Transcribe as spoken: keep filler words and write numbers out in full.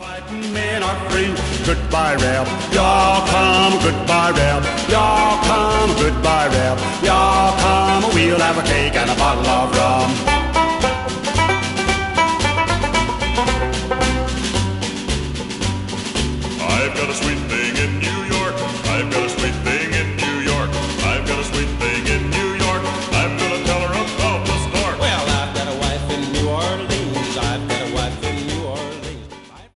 Fighting men are free. Goodbye, rap. Y'all come, goodbye, rap. Y'all come, goodbye, rap. Y'all come, we'll have a cake and a bottle of rum. I've got a sweet baby.